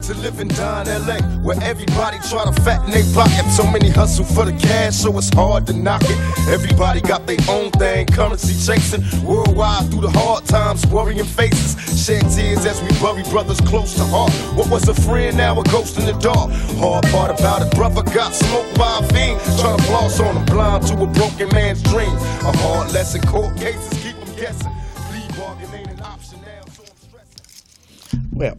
to live and die in LA, where everybody try to fatten their pocket. So many hustle for the cash, so it's hard to knock it. Everybody got their own thing, currency chasing. Worldwide through the hard times, worrying faces. Shed tears as we bury brothers close to heart. What was a friend, now a ghost in the dark. Hard part about it, brother got smoked by a fiend. Trying to floss on him, blind to a broken man's dream. A hard lesson, court cases keep him guessing. Plea bargain ain't an option now, so I'm stressing. Well,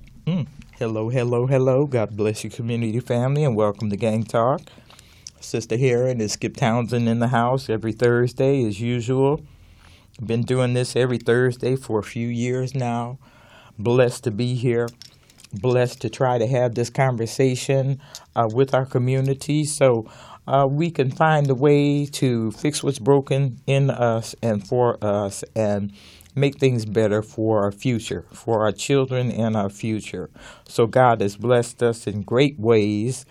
hello. God bless you, community family, and welcome to Gang Talk. Sister Heron and Skip Townsend in the house every Thursday as usual. Been doing this every Thursday for a few years now. Blessed to be here. Blessed to try to have this conversation with our community so we can find a way to fix what's broken in us and for us and make things better for our future, for our children and our future. So God has blessed us in great ways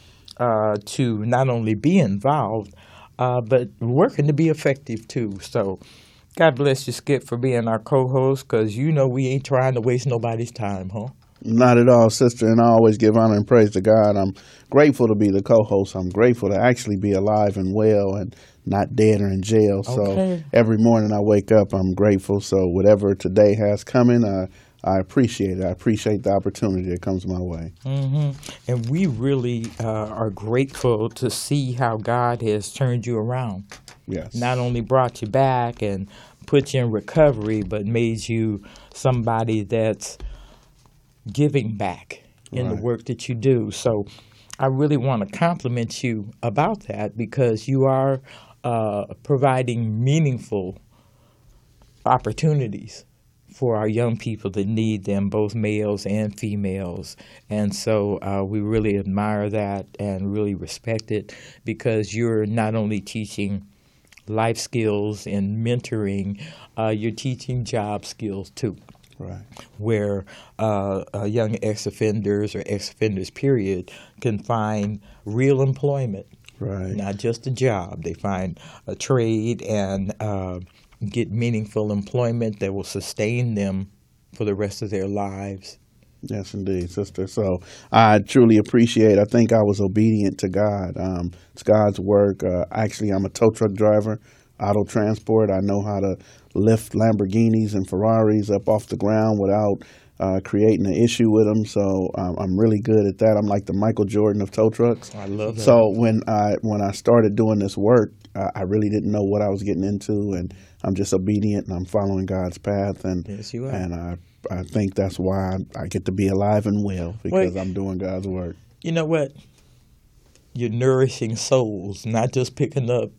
to not only be involved, but working to be effective too. So God bless you, Skip, for being our co-host, because you know we ain't trying to waste nobody's time, huh? Not at all, sister, and I always give honor and praise to God. I'm grateful to be the co-host. I'm grateful to actually be alive and well and not dead or in jail. Okay. So every morning I wake up, I'm grateful. So whatever today has coming, I appreciate it. I appreciate the opportunity that comes my way. Mm-hmm. And we really are grateful to see how God has turned you around. Yes. Not only brought you back and put you in recovery, but made you somebody that's giving back in the work that you do. So I really want to compliment you about that because you are providing meaningful opportunities for our young people that need them, both males and females. And so we really admire that and really respect it because you're not only teaching life skills and mentoring, you're teaching job skills too. Right. Where young ex-offenders or ex-offenders, period, can find real employment. Right. Not just a job. They find a trade and get meaningful employment that will sustain them for the rest of their lives. Yes, indeed, sister. So I truly appreciate. I think I was obedient to God. It's God's work. Actually, I'm a tow truck driver, auto transport. I know how to lift Lamborghinis and Ferraris up off the ground without creating an issue with them. So I'm really good at that. I'm like the Michael Jordan of tow trucks. I love that. So when I started doing this work, I really didn't know what I was getting into, and I'm just obedient and I'm following God's path. And yes, you are. And I think that's why I get to be alive and well because I'm doing God's work. You know what? You're nourishing souls, not just picking up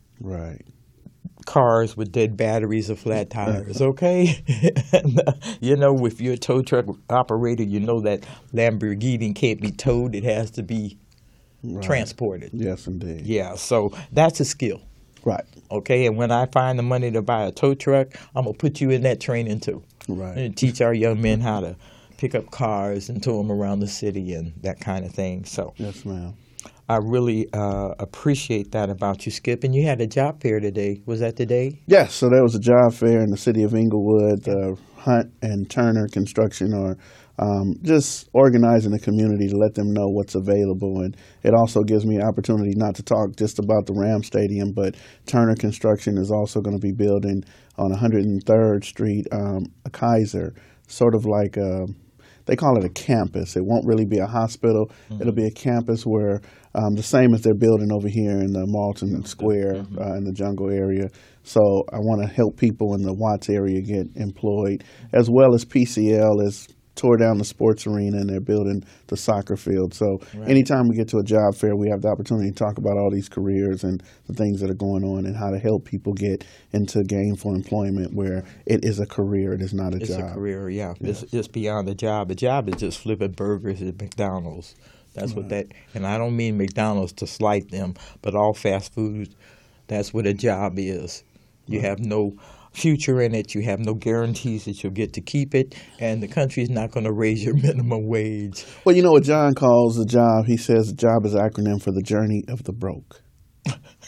cars with dead batteries or flat tires, okay? You know, if you're a tow truck operator, you know that Lamborghini can't be towed. It has to be transported. Yes, indeed. Yeah, so that's a skill. Right. Okay, and when I find the money to buy a tow truck, I'm going to put you in that training too. Right. And teach our young men how to pick up cars and tow them around the city and that kind of thing. So yes, ma'am. I really appreciate that about you, Skip. And you had a job fair today. Was that today? Yes. So there was a job fair in the city of Inglewood. Hunt and Turner Construction are just organizing the community to let them know what's available. And it also gives me an opportunity not to talk just about the Ram Stadium, but Turner Construction is also going to be building on 103rd Street a Kaiser, sort of like they call it a campus. It won't really be a hospital. Mm-hmm. It'll be a campus where the same as they're building over here in the Malton Square in the Jungle area. So I want to help people in the Watts area get employed, as well as PCL is tore down the sports arena and they're building the soccer field. So anytime we get to a job fair, we have the opportunity to talk about all these careers and the things that are going on and how to help people get into gainful employment where it is a career, it is not a job. It's a career, yeah. Yes. It's beyond a job. A job is just flipping burgers at McDonald's. That's what that, and I don't mean McDonald's to slight them, but all fast food, that's what a job is. You have no future in it. You have no guarantees that you'll get to keep it, and the country's not going to raise your minimum wage. Well, you know what John calls a job? He says a job is an acronym for the journey of the broke.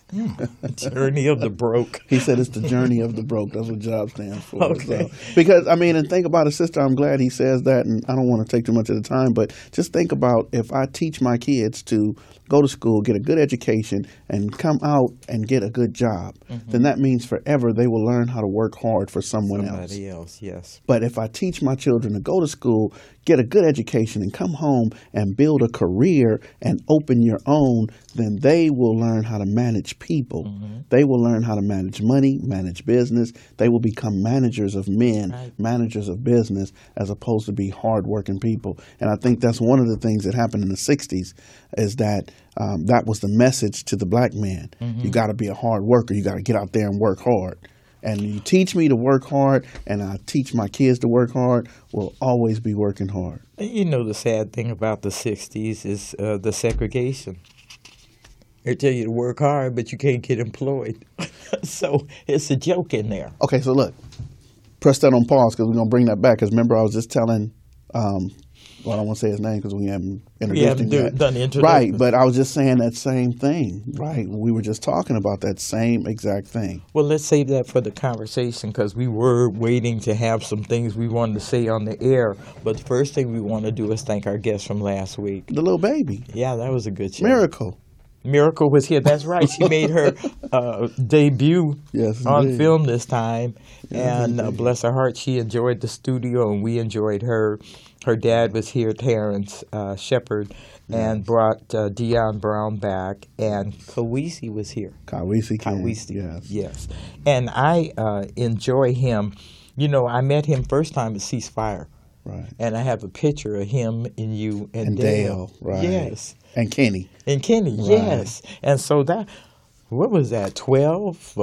Journey of the broke. He said it's the journey of the broke. That's what JOB stands for. Okay. So, because, I mean, and think about it, sister, I'm glad he says that, and I don't want to take too much of the time, but just think about if I teach my kids to go to school, get a good education, and come out and get a good job, then that means forever they will learn how to work hard for Somebody else, yes. But if I teach my children to go to school, get a good education, and come home and build a career and open your own, then they will learn how to manage people. They will learn how to manage money, manage business. They will become managers of men, managers of business, as opposed to be hardworking people. And I think that's one of the things that happened in the 60s is that that was the message to the black man. You got to be a hard worker. You got to get out there and work hard. And you teach me to work hard, and I teach my kids to work hard, we'll always be working hard. You know, the sad thing about the 60s is the segregation. They tell you to work hard, but you can't get employed. So it's a joke in there. Okay, so look, press that on pause because we're going to bring that back. Because remember, I was just telling, well, I don't want to say his name because we haven't introduced him yet. Done the introduction. Right, but I was just saying that same thing. Right, we were just talking about that same exact thing. Well, let's save that for the conversation because we were waiting to have some things we wanted to say on the air. But the first thing we want to do is thank our guest from last week. The little baby. Yeah, that was a good show. Miracle was here. That's right. She made her debut on film this time. And bless her heart, she enjoyed the studio and we enjoyed her. Her dad was here, Terrence Shepard, and brought Dion Brown back. And Kawisi was here. Kawisi, yes. And I enjoy him. You know, I met him first time at Ceasefire. Right. And I have a picture of him and you and Dale. Right. Yes. And Kenny. Right. Yes. And so what was that, 12?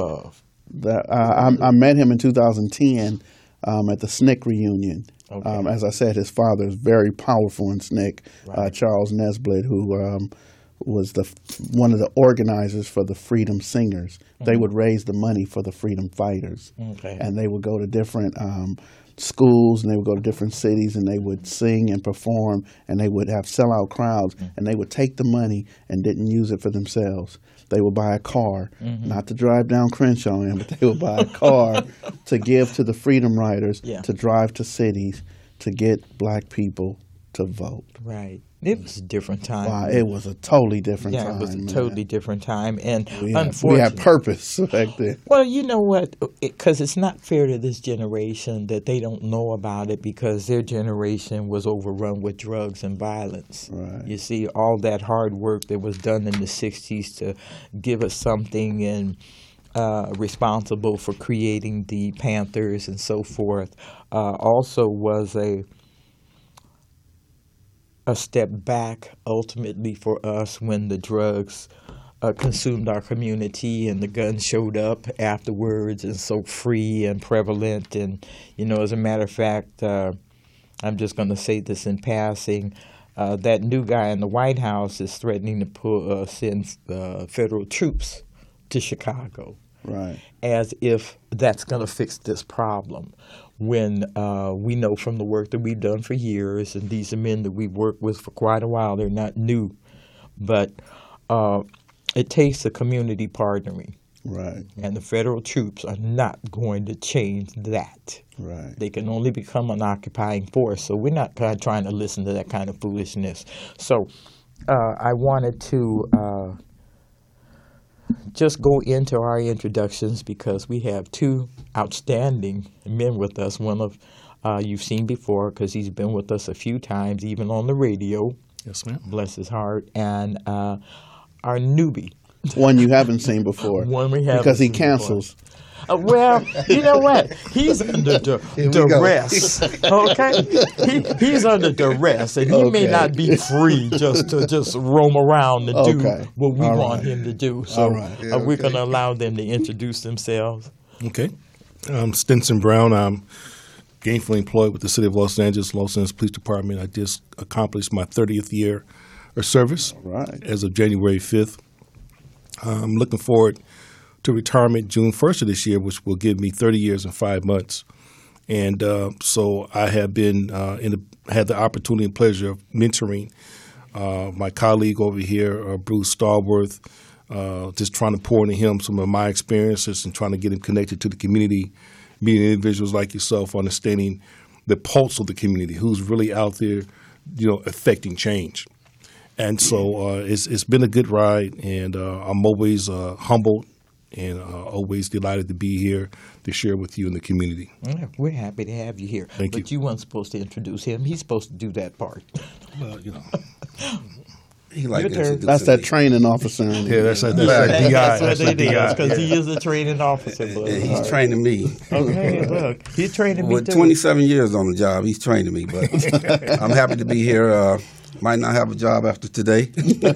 I met him in 2010 at the SNCC reunion. Okay. As I said, his father is very powerful in SNCC, right. Charles Nesbitt, who was one of the organizers for the Freedom Singers. They would raise the money for the freedom fighters. Okay. And they would go to different schools and they would go to different cities and they would sing and perform and they would have sellout crowds and they would take the money and didn't use it for themselves. They would buy a car, not to drive down Crenshaw in, but they would buy a car to give to the freedom riders to drive to cities to get black people to vote. Right. It was a different time. Wow, it was a totally different time. Yeah, it was a totally different time. And unfortunately, we had purpose back then. Well, you know what? Because it's not fair to this generation that they don't know about it because their generation was overrun with drugs and violence. Right. You see, all that hard work that was done in the 60s to give us something and responsible for creating the Panthers and so forth also was a step back ultimately for us when the drugs consumed our community and the guns showed up afterwards and so free and prevalent. And, you know, as a matter of fact, I'm just going to say this in passing, that new guy in the White House is threatening to send federal troops to Chicago. Right. As if that's going to fix this problem. When we know from the work that we've done for years, and these are men that we've worked with for quite a while, they're not new, but it takes a community partnering. Right. And the federal troops are not going to change that. Right. They can only become an occupying force, so we're not trying to listen to that kind of foolishness. So I wanted to just go into our introductions because we have two outstanding men with us. One of you've seen before because he's been with us a few times, even on the radio. Yes, ma'am. Bless his heart. And our newbie. One you haven't seen before. One we haven't because he seen cancels. Before. Well, you know what? He's under duress. Okay, he's under duress, and he may not be free just roam around and do what we want him to do. So we're going to allow them to introduce themselves. Okay, I'm Stinson Brown. I'm gainfully employed with the City of Los Angeles Police Department. I just accomplished my 30th year of service as of January 5th. I'm looking forward to retirement June 1st of this year, which will give me 30 years and 5 months. And so I have been had the opportunity and pleasure of mentoring my colleague over here, Bruce Stallworth, just trying to pour into him some of my experiences and trying to get him connected to the community, meeting individuals like yourself, understanding the pulse of the community, who's really out there, affecting change. And so it's been a good ride, and I'm always humbled and always delighted to be here to share with you in the community. Yeah, we're happy to have you here. Thank you. But you weren't supposed to introduce him. He's supposed to do that part. Well, He like Your to turn. introduce That's that me. training officer. yeah, that's DI. That's what That's it is, DI. because he is a training officer. But, Yeah, he's training me. okay, look, he's training me With too. 27 years on the job, he's training me. But I'm happy to be here. Might not have a job after today,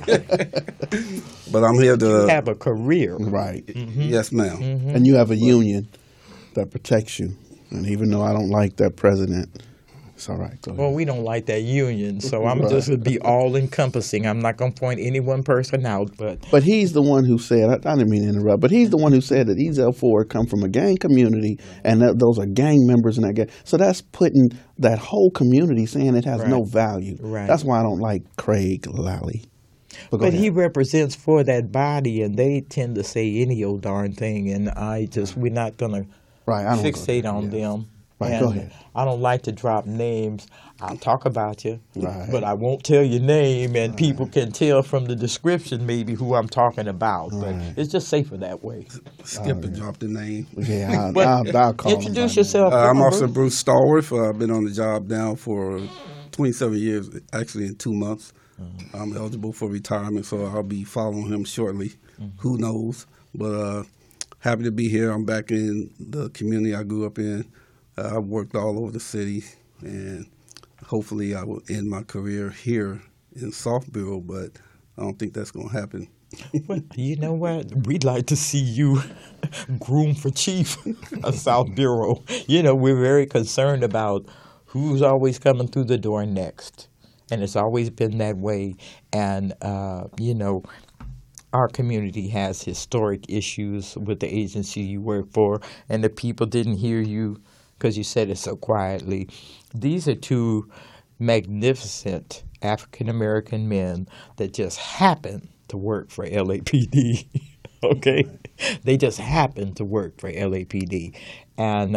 but I'm here to. Have a career. Right. Yes, ma'am. And you have a union that protects you. And even though I don't like that president, it's all right. Go ahead. Well, we don't like that union, so I'm Right. just going to be all-encompassing. I'm not going to point any one person out, but But he's the one who said, I didn't mean to interrupt, but he's the one who said that these L4 come from a gang community and that those are gang members in that gang. So that's putting that whole community saying it has no value. Right. That's why I don't like Craig Lally. But go But he ahead. represents for that body, and they tend to say any old darn thing, and we're not going to Right, I don't go fixate there, on yeah. them. Right, And go ahead. I don't like to drop names. I'll talk about you, Right. but I won't tell your name, and people can tell from the description maybe who I'm talking about. But Right. it's just safer that way. Skip and drop the name. Yeah, But I'll call him introduce by yourself. I'm Come on, Officer Bruce. Bruce Stallworth. I've been on the job now for 27 years, actually in 2 months. I'm eligible for retirement, so I'll be following him shortly. Who knows? But happy to be here. I'm back in the community I grew up in. I've worked all over the city, and hopefully I will end my career here in South Bureau, but I don't think that's going to happen. Well, you know what? We'd like to see you groomed for chief of South Bureau. We're very concerned about who's always coming through the door next. And it's always been that way. And, our community has historic issues with the agency you work for, and the people didn't hear you because you said it so quietly. These are two magnificent African-American men that just happen to work for LAPD, okay? They just happen to work for LAPD. And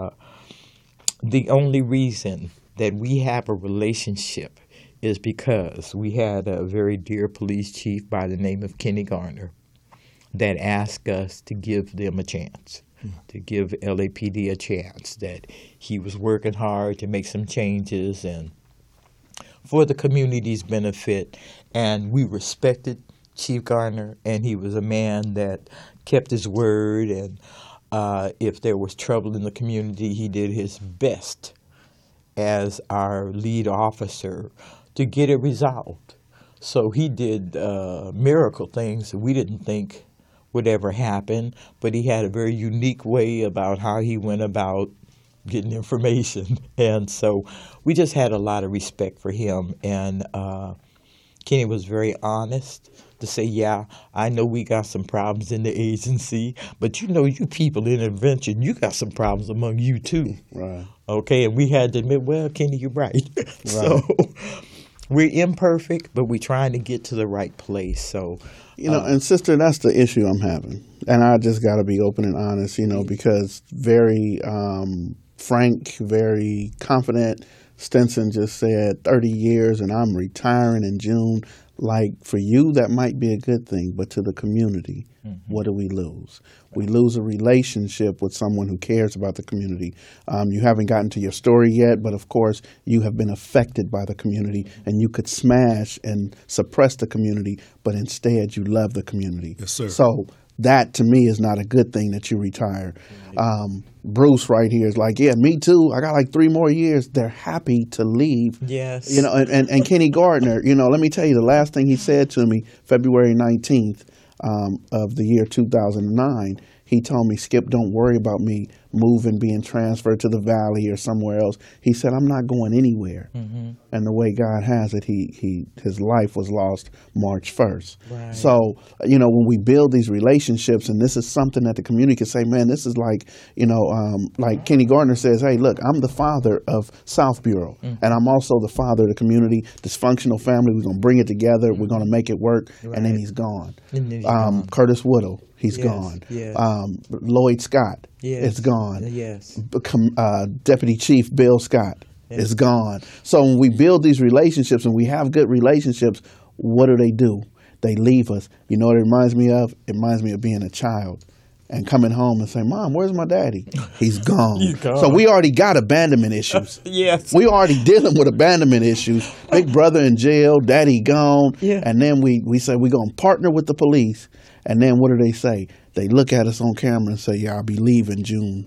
the only reason that we have a relationship is because we had a very dear police chief by the name of Kenny Garner that asked us to give them a chance, to give LAPD a chance, that he was working hard to make some changes and for the community's benefit. And we respected Chief Garner, and he was a man that kept his word, and if there was trouble in the community, he did his best as our lead officer to get it resolved. So he did miracle things that we didn't think would ever happen, but he had a very unique way about how he went about getting information. And so we just had a lot of respect for him. And Kenny was very honest to say, yeah, I know we got some problems in the agency, but you people in intervention, you got some problems among you too. Right. Okay, and we had to admit, well, Kenny, you're right. So we're imperfect, but we're trying to get to the right place. So, and sister, that's the issue I'm having. And I just got to be open and honest, because very frank, very confident. Stinson just said 30 years and I'm retiring in June. Like, for you, that might be a good thing, but to the community, what do we lose? We lose a relationship with someone who cares about the community. You haven't gotten to your story yet, but of course, you have been affected by the community, and you could smash and suppress the community, but instead you love the community. Yes, sir. So that, to me, is not a good thing that you retire. Bruce right here is like, yeah, me too. I got like 3 more years. They're happy to leave. yes. And Kenny Gardner, let me tell you, the last thing he said to me, February 19th of the year 2009, he told me, Skip, don't worry about me moving, being transferred to the valley or somewhere else. He said, I'm not going anywhere. And the way God has it, his life was lost March 1st. Right. So, when we build these relationships, and this is something that the community can say, man, this is like, like Kenny Gardner says, hey, look, I'm the father of South Bureau, and I'm also the father of the community, dysfunctional family. We're going to bring it together. We're going to make it work. Right. And then he's gone. And then he's gone. Curtis Woodle, he's Yes, gone. yes. Lloyd Scott, Yes. it's gone. Yes. Deputy Chief Bill Scott, is gone. So when we build these relationships and we have good relationships, what do? They leave us. You know what it reminds me of? It reminds me of being a child and coming home and saying, Mom, where's my daddy? He's gone. He's gone. So we already got abandonment issues. Yes. We already dealing with abandonment issues. Big brother in jail, daddy gone. Yeah. And then we say we're going to partner with the police. And then what do they say? They look at us on camera and say, yeah, I'll be leaving June.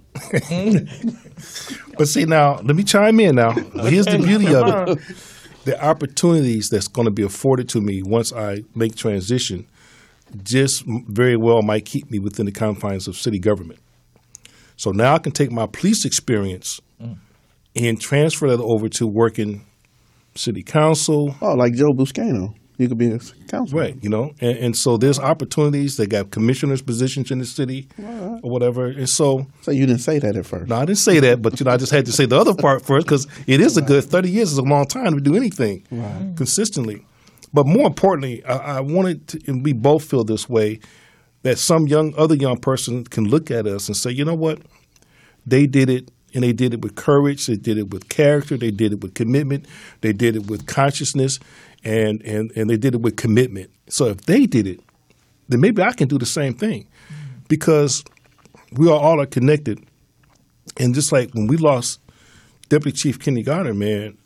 But see, now, let me chime in now. Here's the beauty of it. The opportunities that's going to be afforded to me once I make transition just very well might keep me within the confines of city government. So now I can take my police experience and transfer that over to working city council. Oh, like Joe Buscano. You could be a councilman. Right, and so there's opportunities. They got commissioners' positions in the city or whatever. And so you didn't say that at first. No, I didn't say that, but I just had to say the other part first because it is a good 30 years is a long time to do anything consistently. But more importantly, I wanted to, and we both feel this way, that some other young person can look at us and say, you know what, they did it. And they did it with courage. They did it with character. They did it with commitment. They did it with consciousness, and they did it with commitment. So if they did it, then maybe I can do the same thing, because we all are connected. And just like when we lost Deputy Chief Kenny Gardner, man,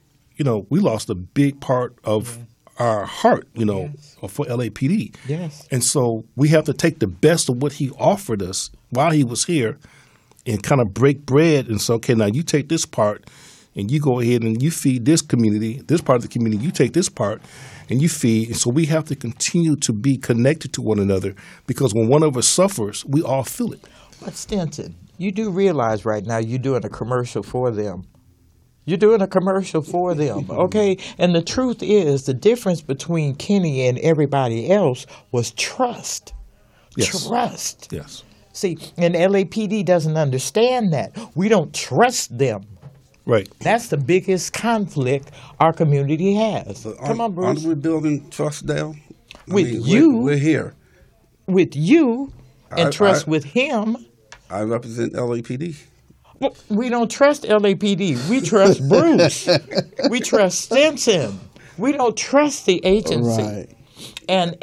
we lost a big part of our heart, for LAPD. Yes. And so we have to take the best of what he offered us while he was here and kind of break bread and say, okay, now you take this part and you go ahead and you feed this community, this part of the community, you take this part and you feed. And so we have to continue to be connected to one another, because when one of us suffers, we all feel it. But Stinson, you do realize right now you're doing a commercial for them. You're doing a commercial for them, okay? And the truth is, the difference between Kenny and everybody else was trust. Yes. Trust. Yes. See, and LAPD doesn't understand that. We don't trust them. Right. That's the biggest conflict our community has. Come on, Bruce. Aren't we building trust, Dale? We're here. With you and trust with him. I represent LAPD. Well, we don't trust LAPD. We trust Bruce. We trust Stinson. We don't trust the agency. Right. And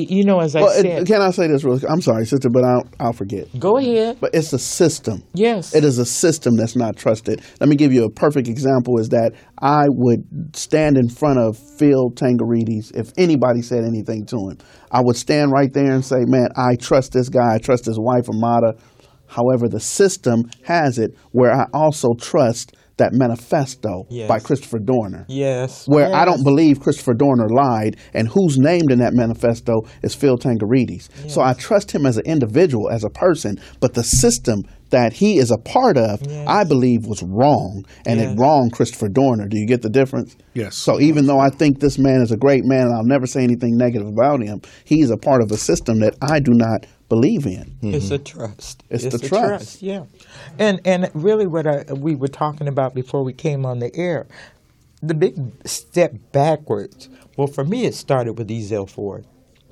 as I said. Can I say this real quick? I'm sorry, sister, but I'll forget. Go ahead. But it's a system. Yes. It is a system that's not trusted. Let me give you a perfect example is that I would stand in front of Phil Tangarides if anybody said anything to him. I would stand right there and say, man, I trust this guy. I trust his wife, Amada. However, the system has it where I also trust that manifesto by Christopher Dorner. Yes. Where I don't believe Christopher Dorner lied, and who's named in that manifesto is Phil Tangarides. Yes. So I trust him as an individual, as a person, but the system that he is a part of, I believe was wrong, and it wronged Christopher Dorner. Do you get the difference? Yes. So even though I think this man is a great man, and I'll never say anything negative about him, he's a part of a system that I do not believe in. Mm-hmm. It's a trust. It's the trust. Yeah. And really what we were talking about before we came on the air, the big step backwards, well, for me it started with Ezell Ford.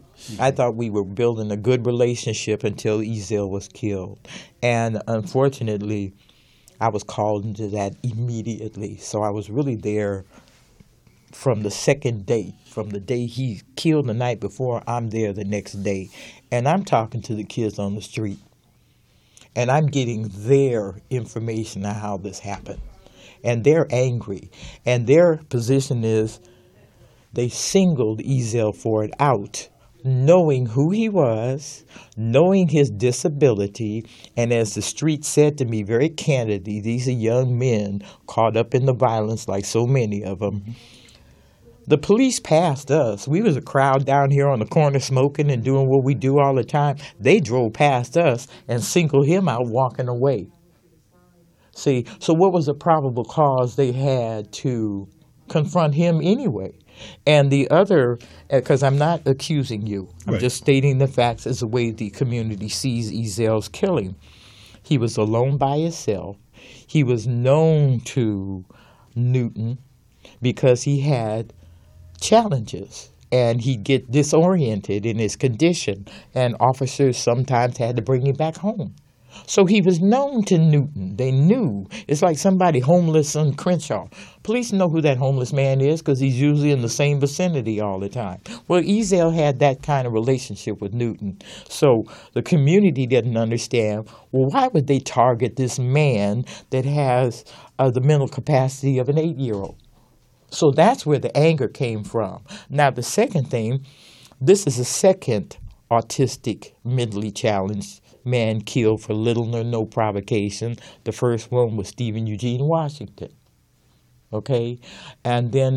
I thought we were building a good relationship until Ezell was killed. And unfortunately, I was called into that immediately. So I was really there from the second day, from the day he killed the night before, I'm there the next day. And I'm talking to the kids on the street. And I'm getting their information on how this happened. And they're angry. And their position is they singled Ezell Ford out, knowing who he was, knowing his disability. And as the street said to me very candidly, these are young men caught up in the violence like so many of them. The police passed us. We was a crowd down here on the corner smoking and doing what we do all the time. They drove past us and singled him out walking away. See, so what was the probable cause they had to confront him anyway? And the other, because I'm not accusing you, I'm just stating the facts as the way the community sees Ezel's killing. He was alone by himself. He was known to Newton because he had challenges, and he'd get disoriented in his condition, and officers sometimes had to bring him back home. So he was known to Newton. They knew. It's like somebody homeless on Crenshaw. Police know who that homeless man is because he's usually in the same vicinity all the time. Well, Ezel had that kind of relationship with Newton. So the community didn't understand, well, why would they target this man that has the mental capacity of an 8-year-old? So that's where the anger came from. Now, the second thing, this is a second autistic, mentally challenged man killed for little or no provocation. The first one was Stephen Eugene Washington. Okay, and then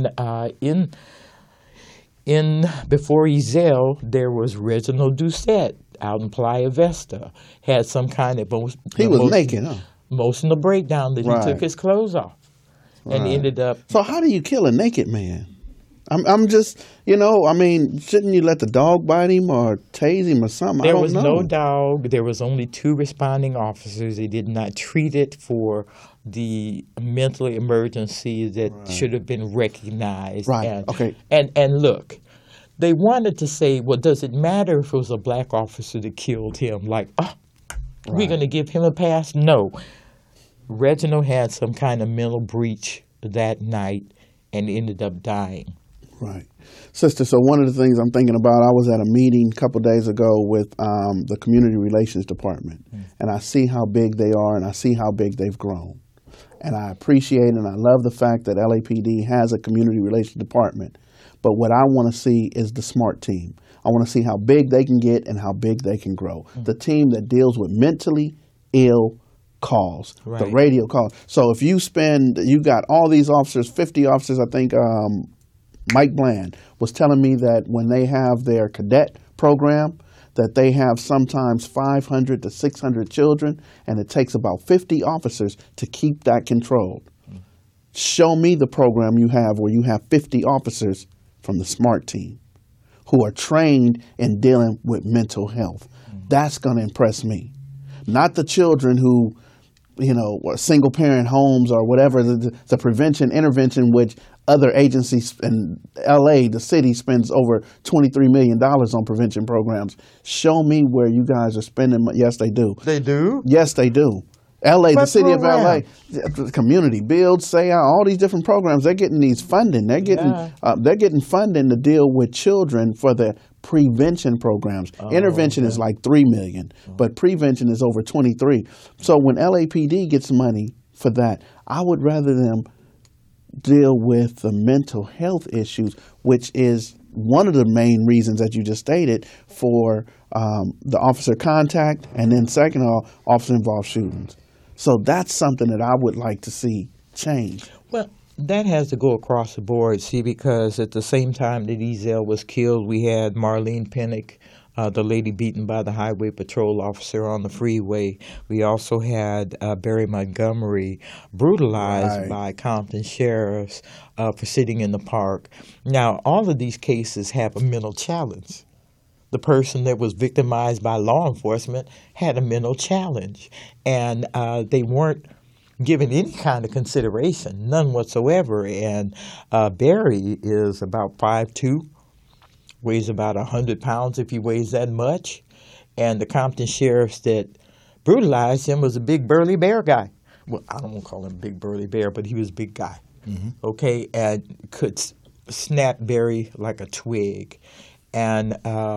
before Ezel, there was Reginald Doucette out in Playa Vista. Had some kind of naked, huh? Emotional breakdown that he took his clothes off and ended up. So how do you kill a naked man? I'm just, I mean, shouldn't you let the dog bite him or tase him or something? There was no dog. There was only 2 responding officers. They did not treat it for the mental emergency that should have been recognized. Right, okay. And look, they wanted to say, well, does it matter if it was a black officer that killed him? Like, we're going to give him a pass? No. Reginald had some kind of mental breach that night and ended up dying. Right. Sister, so one of the things I'm thinking about, I was at a meeting a couple of days ago with the Community Relations Department, and I see how big they are, and I see how big they've grown. And I appreciate and I love the fact that LAPD has a Community Relations Department. But what I want to see is the SMART team. I want to see how big they can get and how big they can grow. The team that deals with mentally ill calls, the radio calls. So if you got all these officers, 50 officers, I think Mike Bland was telling me that when they have their cadet program, that they have sometimes 500 to 600 children, and it takes about 50 officers to keep that controlled. Show me the program you have where you have 50 officers from the SMART team who are trained in dealing with mental health. That's going to impress me. Not the children who, single parent homes or whatever, the prevention intervention, which other agencies in LA, the city, spends over $23 million on prevention programs. Show me where you guys are spending money. Yes, they do. They do? Yes, they do. LA, the city of LA, Community Build, Say Out, all these different programs, they're getting these funding. They're getting funding to deal with children for the prevention programs. Intervention is like $3 million, but prevention is over 23. So when LAPD gets money for that, I would rather them deal with the mental health issues, which is one of the main reasons that you just stated for the officer contact, and then second of all, officer-involved shootings. So that's something that I would like to see change. Well, that has to go across the board, see, because at the same time that Ezel was killed, we had Marlene Pinnock, the lady beaten by the highway patrol officer on the freeway. We also had Barry Montgomery brutalized by Compton sheriffs for sitting in the park. Now, all of these cases have a mental challenge. The person that was victimized by law enforcement had a mental challenge, and they weren't given any kind of consideration, none whatsoever. And Barry is about 5'2", weighs about 100 pounds if he weighs that much. And the Compton sheriffs that brutalized him was a big burly bear guy. Well, I don't want to call him a big burly bear, but he was a big guy, okay, and could snap Barry like a twig. And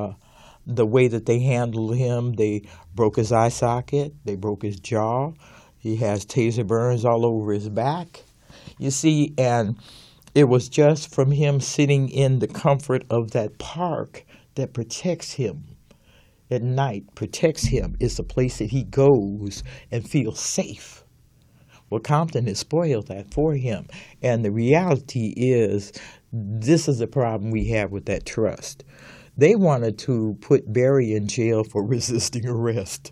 the way that they handled him, they broke his eye socket, they broke his jaw. He has taser burns all over his back, you see, and it was just from him sitting in the comfort of that park that protects him at night, protects him. It's a place that he goes and feels safe. Well, Compton has spoiled that for him. And the reality is This is the problem we have with that trust. They wanted to put Barry in jail for resisting arrest,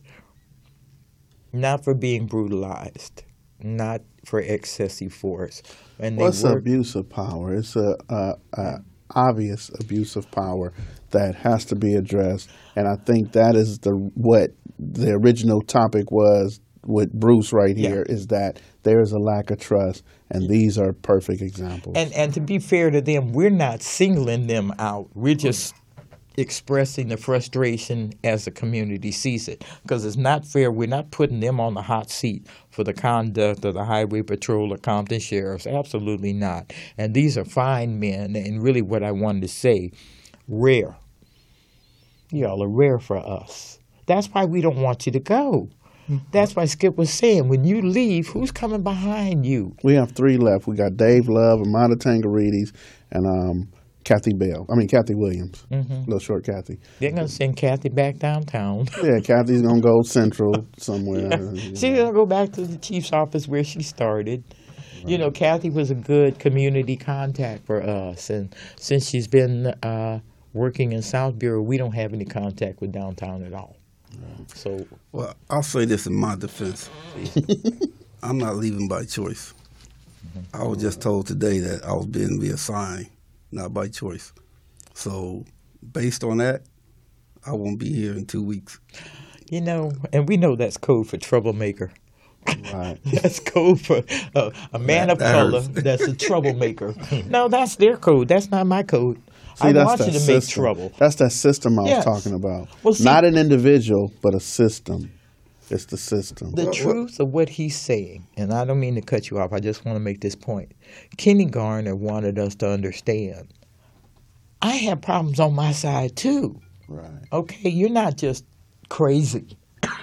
not for being brutalized, not for excessive force. And Well, it's an abuse of power. It's a obvious abuse of power that has to be addressed. And I think that is what the original topic was with Bruce right here, is that there is a lack of trust, and these are perfect examples. And to be fair to them, we're not singling them out. We're just expressing the frustration as the community sees it, because it's not fair. We're not putting them on the hot seat for the conduct of the Highway Patrol or Compton Sheriffs. Absolutely not. And these are fine men, and really what I wanted to say, rare. Y'all are rare for us. That's why we don't want you to go. That's why Skip was saying, when you leave, who's coming behind you? We have 3 left. We got Dave Love, Amanda Tangarides, and Kathy Williams. Little short Kathy. They're going to send Kathy back downtown. Yeah, Kathy's going to go central somewhere. She's going to go back to the chief's office where she started. Right. You know, Kathy was a good community contact for us. And since she's been working in South Bureau, we don't have any contact with downtown at all. So, well, I'll say this in my defense. I'm not leaving by choice. I was just told today that I was being reassigned, not by choice. So, based on that, I won't be here in 2 weeks. You know, and we know that's code for troublemaker. Right. That's code for a man of color that's a troublemaker. No, that's their code. That's not my code. See, I want you to make trouble. That's that system I was talking about. Well, see, not an individual, but a system. It's the system. The truth of what he's saying, and I don't mean to cut you off, I just want to make this point. Kenny Garner wanted us to understand, I have problems on my side too. Right. Okay, you're not just crazy.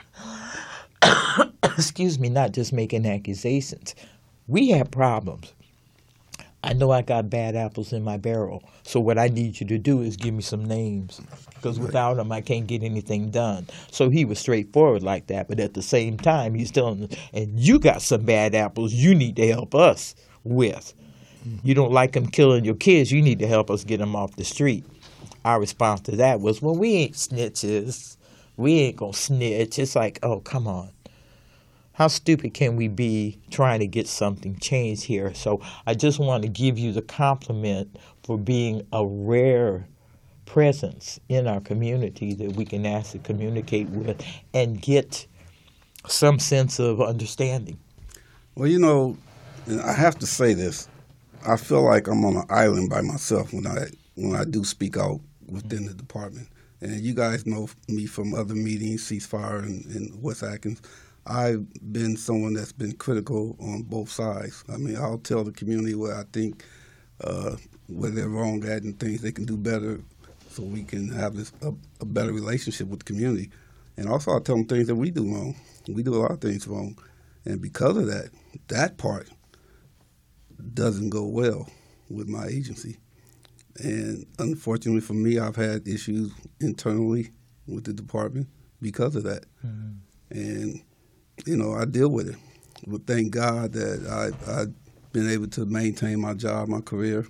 Excuse me, not just making accusations. We have problems. I know I got bad apples in my barrel, so what I need you to do is give me some names, because without them I can't get anything done. So he was straightforward like that, but at the same time he's telling us, and you got some bad apples you need to help us with. You don't like them killing your kids, you need to help us get them off the street. Our response to that was, well, we ain't snitches. We ain't gonna snitch. It's like, oh, come on. How stupid can we be trying to get something changed here? So I just want to give you the compliment for being a rare presence in our community that we can actually communicate with and get some sense of understanding. Well, you know, and I have to say this. I feel like I'm on an island by myself when I do speak out within the department. And you guys know me from other meetings, Ceasefire and West Atkins. I've been someone that's been critical on both sides. I mean, I'll tell the community what I think, where they're wrong at and things they can do better so we can have a better relationship with the community. And also I'll tell them things that we do wrong. We do a lot of things wrong. And because of that part doesn't go well with my agency. And unfortunately for me, I've had issues internally with the department because of that. Mm-hmm. And you know, I deal with it. But thank God that I've been able to maintain my job, my career.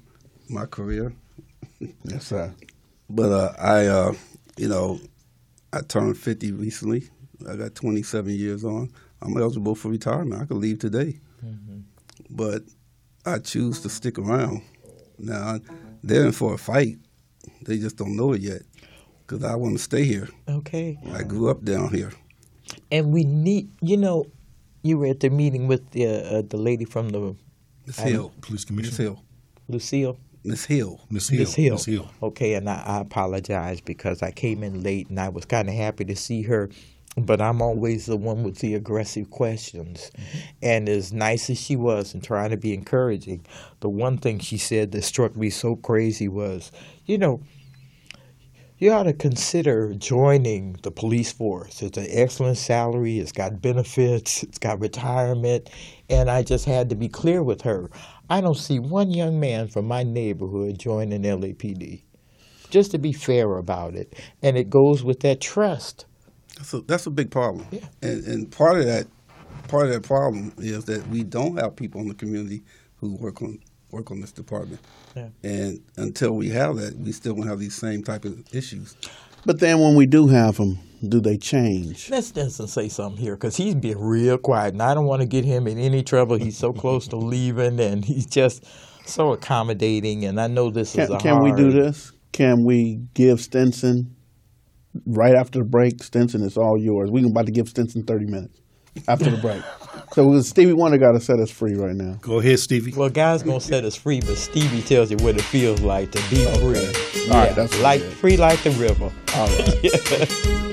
Yes, sir. But you know, I turned 50 recently. I got 27 years on. I'm eligible for retirement. I could leave today. Mm-hmm. But I choose to stick around. Now, they're in for a fight. They just don't know it yet because I want to stay here. Okay. I grew up down here. And we need, you know, you were at the meeting with the lady from the Miss Hill, Police Commission. Miss Hill. Lucille? Miss Hill. Miss Hill. Okay, and I apologize because I came in late and I was kind of happy to see her, but I'm always the one with the aggressive questions. Mm-hmm. And as nice as she was and trying to be encouraging, the one thing she said that struck me so crazy was, you know, you ought to consider joining the police force. It's an excellent salary. It's got benefits. It's got retirement. And I just had to be clear with her. I don't see one young man from my neighborhood joining LAPD. Just to be fair about it. And it goes with that trust. That's a big problem. Yeah. And part of that problem is that we don't have people in the community who work on work on this department. Yeah. And until we have that, we still gonna have these same type of issues. But then when we do have them, do they change? Let's Stinson say something here because he's being real quiet, and I don't want to get him in any trouble. He's so close to leaving, and he's just so accommodating. And I know this is Can we do this? Can we give Stinson right after the break? Stinson, it's all yours. We're about to give Stinson 30 minutes after the break. So Stevie Wonder got to set us free right now. Go ahead, Stevie. Well, God's gonna set us free, but Stevie tells you what it feels like to be free. All right, that's like good. free like the river. All right.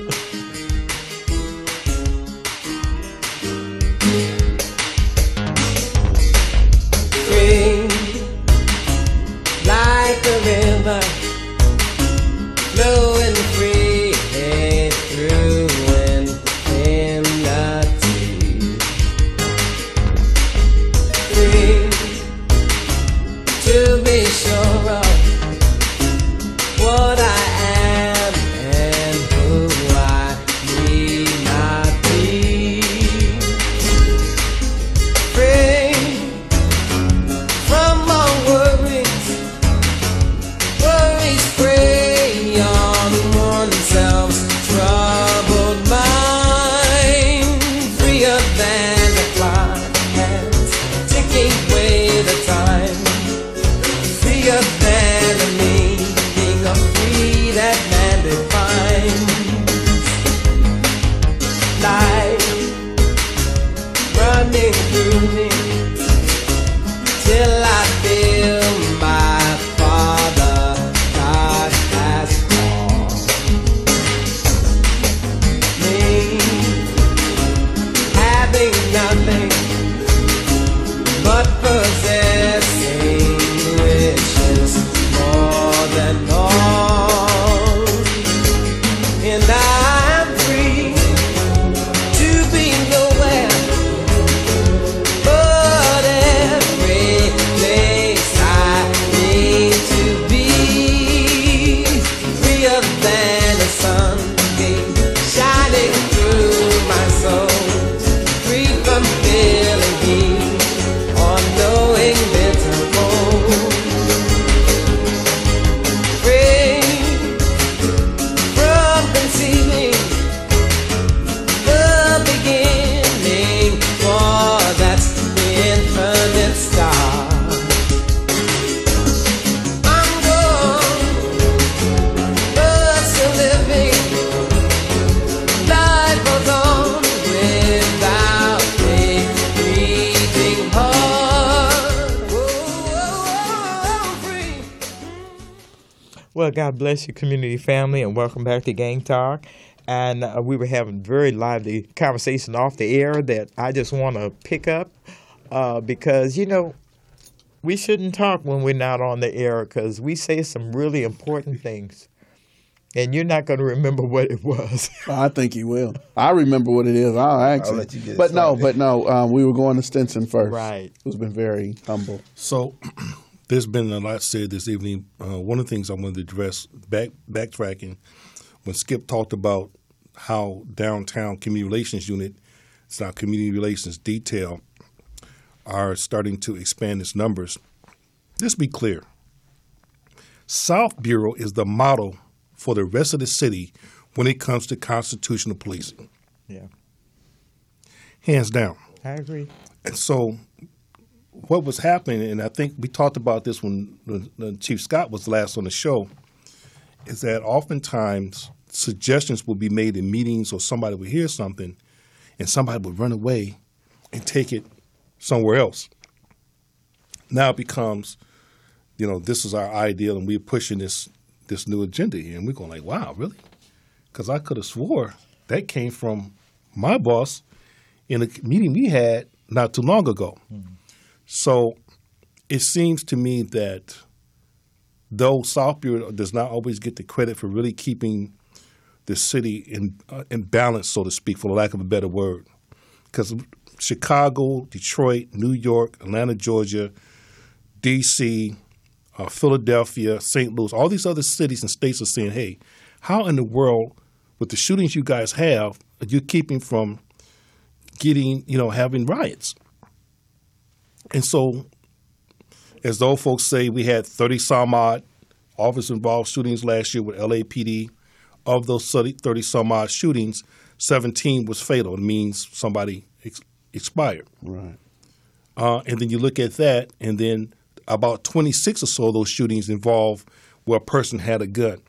Free like the river, flowing free through infinity. Free to be sure of what I am and who I need not be. Free from all worries, worries prey on oneself's troubled mind. Freer than the clock hands ticking away the time. Freer than the meaning of free that man defines. Life running through me till I feel my Father God has called me, having nothing but possessing wishes more than all, and I'm free to be nowhere but every place I need to be. Freer than the sunbeam shining through my soul. Free from feeling heat or knowing bitter cold. Free from conceiving the beginning, for that's the infinite star. I'm gone, but still living. Life goes on without a beating heart. Free. Well, God bless you, community family, and welcome back to Gang Talk. And we were having very lively conversation off the air that I just want to pick up because, you know, we shouldn't talk when we're not on the air because we say some really important things. And you're not going to remember what it was. I think he will. I remember what it is. I'll actually. let you get it but no, started. we were going to Stinson first. Right. Who's been very humble. So there's been a lot said this evening. One of the things I wanted to address, backtracking, when Skip talked about how downtown community relations unit, it's now community relations detail, are starting to expand its numbers. Let's be clear. South Bureau is the model for the rest of the city when it comes to constitutional policing. Yeah, Hands down. I agree. And so what was happening, and I think we talked about this when Chief Scott was last on the show, is that oftentimes suggestions will be made in meetings or somebody would hear something and somebody would run away and take it somewhere else. Now it becomes, you know, this is our ideal and we're pushing this new agenda here. And we're going like, wow, really? Because I could have swore that came from my boss in a meeting we had not too long ago. Mm-hmm. So it seems to me that though South Bureau does not always get the credit for really keeping the city in balance, so to speak, for the lack of a better word, because Chicago, Detroit, New York, Atlanta, Georgia, D.C., Philadelphia, St. Louis, all these other cities and states are saying, hey, how in the world, with the shootings you guys have, are you keeping from getting, having riots? And so As the old folks say, we had 30 some odd officer-involved shootings last year with LAPD. Of those 30 some odd shootings, 17 was fatal. It means somebody expired. Right. And then you look at that, and then about 26 or so of those shootings involve where a person had a gun.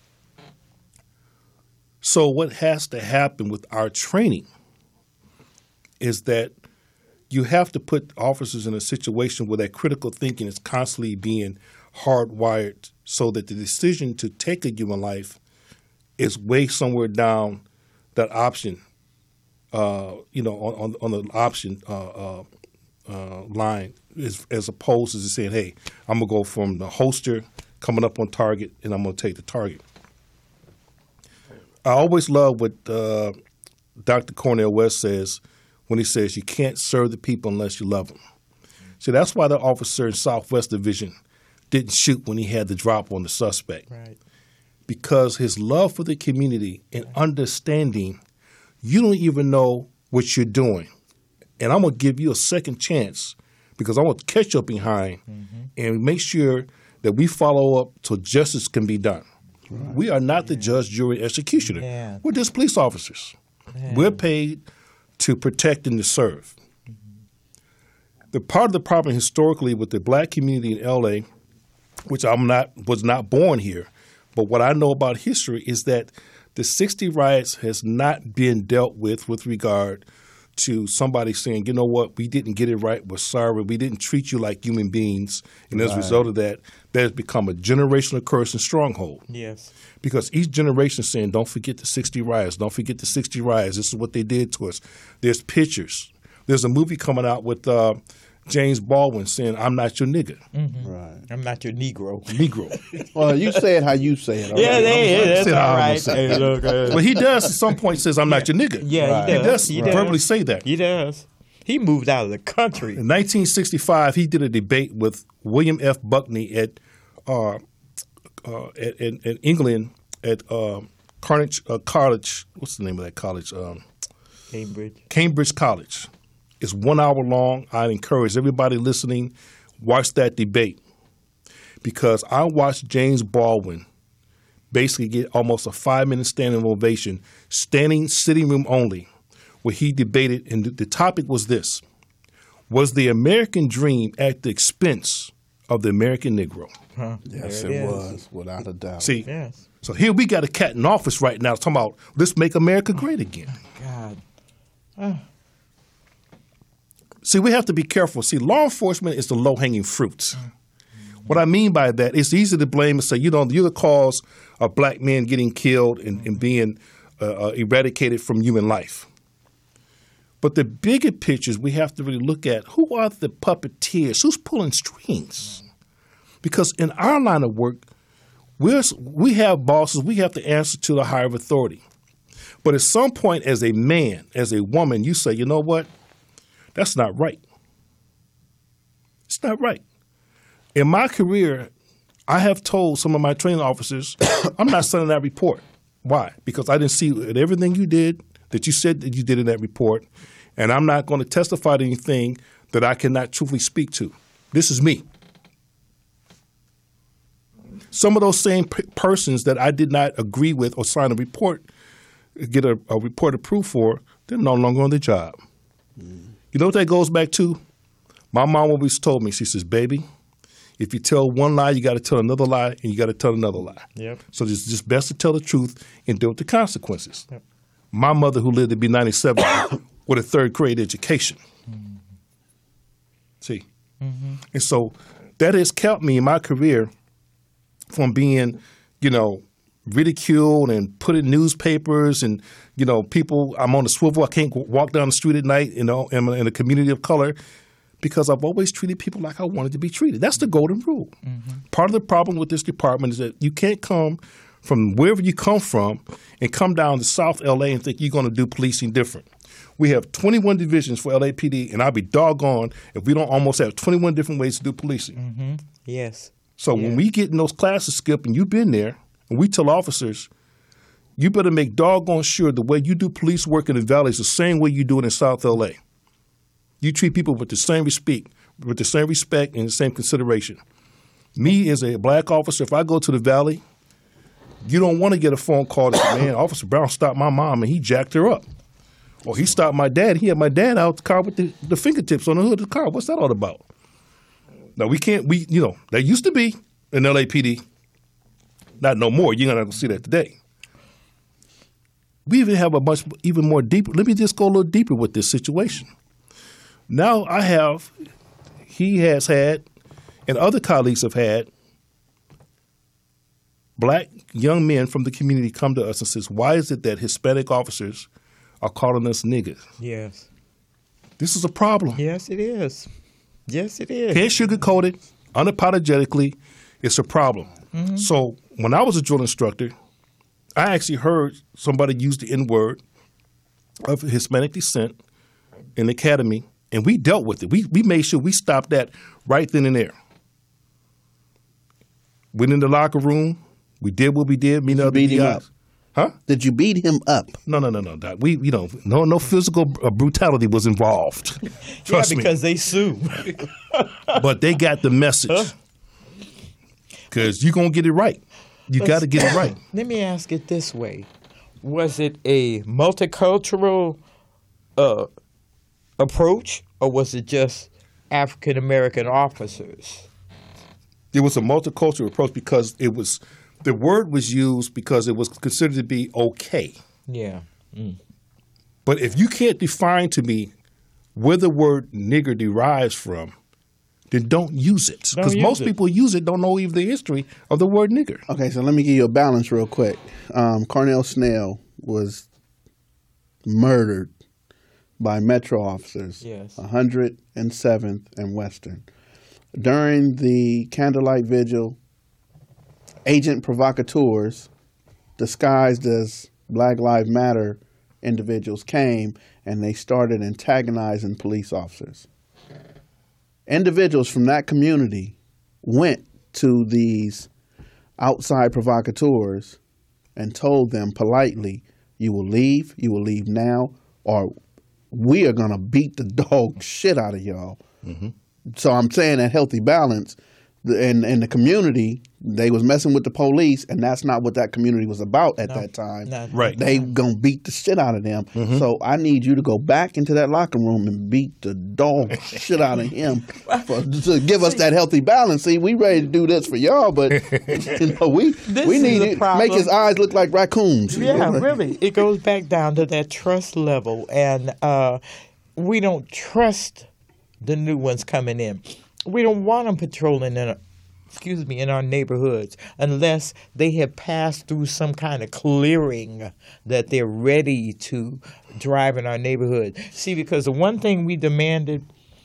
So what has to happen with our training is that you have to put officers in a situation where that critical thinking is constantly being hardwired so that the decision to take a human life is way somewhere down that option, on the option line, as opposed to just saying, hey, I'm going to go from the holster coming up on target and I'm going to take the target. I always love what Dr. Cornel West says when he says you can't serve the people unless you love them. See, that's why the officer in Southwest Division didn't shoot when he had the drop on the suspect. Right. Because his love for the community and understanding you don't even know what you're doing. And I'm going to give you a second chance because I want to catch up behind and make sure that we follow up so justice can be done. Right. We are not the judge, jury, executioner. Yeah. We're just police officers. Yeah. We're paid to protect and to serve. The part of the problem historically with the black community in L.A., which was not born here, but what I know about history is that the 60 riots has not been dealt with regard to somebody saying, you know what, we didn't get it right, we're sorry, we didn't treat you like human beings. And as a result of that, that has become a generational curse and stronghold. Yes. Because each generation is saying, don't forget the 60 riots, don't forget the 60 riots, this is what they did to us. There's pictures. There's a movie coming out with James Baldwin saying, I'm not your nigga. Mm-hmm. Right. I'm not your Negro. Well, you say it how you say it. Yeah, that's all right. Well, he does at some point says, I'm not your nigga. Yeah, he does. He does verbally say that. He does. He moved out of the country. In 1965, he did a debate with William F. Buckney at England at Carnegie College. What's the name of that college? Cambridge College. It's 1 hour long. I'd encourage everybody listening, watch that debate. Because I watched James Baldwin basically get almost a 5-minute standing ovation, sitting room only, where he debated, and the topic was this: was the American dream at the expense of the American Negro? Huh. Yes, it was, without a doubt. See, so here we got a cat in office right now talking about let's make America great again. God. See, we have to be careful. See, law enforcement is the low-hanging fruit. What I mean by that, it's easy to blame and say, you're the cause of black men getting killed and being eradicated from human life. But the bigger pictures we have to really look at, who are the puppeteers? Who's pulling strings? Because in our line of work, we have bosses. We have to answer to the higher authority. But at some point as a man, as a woman, you say, you know what? That's not right. It's not right. In my career, I have told some of my training officers, I'm not sending that report. Why? Because I didn't see everything you did that you said that you did in that report, and I'm not going to testify to anything that I cannot truthfully speak to. This is me. Some of those same persons that I did not agree with or sign a report, get a report approved for, they're no longer on the job. You know what that goes back to? My mom always told me, she says, baby, if you tell one lie, you got to tell another lie, and you got to tell another lie. Yep. So it's just best to tell the truth and deal with the consequences. Yep. My mother, who lived to be 97, with a third-grade education. Mm-hmm. See? Mm-hmm. And so that has kept me in my career from being, ridiculed and put in newspapers and, people, I'm on the swivel, I can't walk down the street at night, in a community of color, because I've always treated people like I wanted to be treated. That's the golden rule. Mm-hmm. Part of the problem with this department is that you can't come from wherever you come from and come down to South L.A. and think you're going to do policing different. We have 21 divisions for LAPD, and I'll be doggone if we don't almost have 21 different ways to do policing. Mm-hmm. Yes. So when we get in those classes, Skip, and you've been there, and we tell officers, you better make doggone sure the way you do police work in the Valley is the same way you do it in South L.A. You treat people with the same with the same respect and the same consideration. Me as a black officer, if I go to the Valley, you don't want to get a phone call that, man, Officer Brown stopped my mom and he jacked her up. Or he stopped my dad. He had my dad out the car with the fingertips on the hood of the car. What's that all about? Now, that used to be an LAPD. Not no more. You're not going to see that today. We even have even more deeper. Let me just go a little deeper with this situation. Now he has had, and other colleagues have had, black young men from the community come to us and says, why is it that Hispanic officers are calling us niggas? Yes. This is a problem. Yes, it is. Yes, it is. Can't sugarcoat it. Unapologetically, it's a problem. Mm-hmm. So when I was a drill instructor, I actually heard somebody use the N-word of Hispanic descent in the academy, and we dealt with it. We made sure we stopped that right then and there. Went in the locker room. We did what we did. Me and other beat him guys. up? Huh? Did you beat him up? No, Doc. No physical brutality was involved. Trust me. Because they sue. But they got the message. Because you're going to get it right. You got to get it right. Let me ask it this way. Was it a multicultural approach, or was it just African-American officers? It was a multicultural approach because the word was used because it was considered to be okay. Yeah. Mm. But if you can't define to me where the word nigger derives from, then don't use it. Because most people use it, don't know even the history of the word nigger. Okay, so let me give you a balance real quick. Cornell Snell was murdered by Metro officers, yes. 107th and Western. During the candlelight vigil, agent provocateurs disguised as Black Lives Matter individuals came and they started antagonizing police officers. Individuals from that community went to these outside provocateurs and told them politely, you will leave now, or we are going to beat the dog shit out of y'all. Mm-hmm. So I'm saying that healthy balance in the community, they was messing with the police, and that's not what that community was about at that time. Right. They gonna beat the shit out of them. Mm-hmm. So I need you to go back into that locker room and beat the dog shit out of him to give us that healthy balance. See, we ready to do this for y'all, but we need it. Make his eyes look like raccoons. Yeah, really. It goes back down to that trust level, and we don't trust the new ones coming in. We don't want them patrolling in our neighborhoods unless they have passed through some kind of clearing that they're ready to drive in our neighborhood. See, because the one thing we demanded,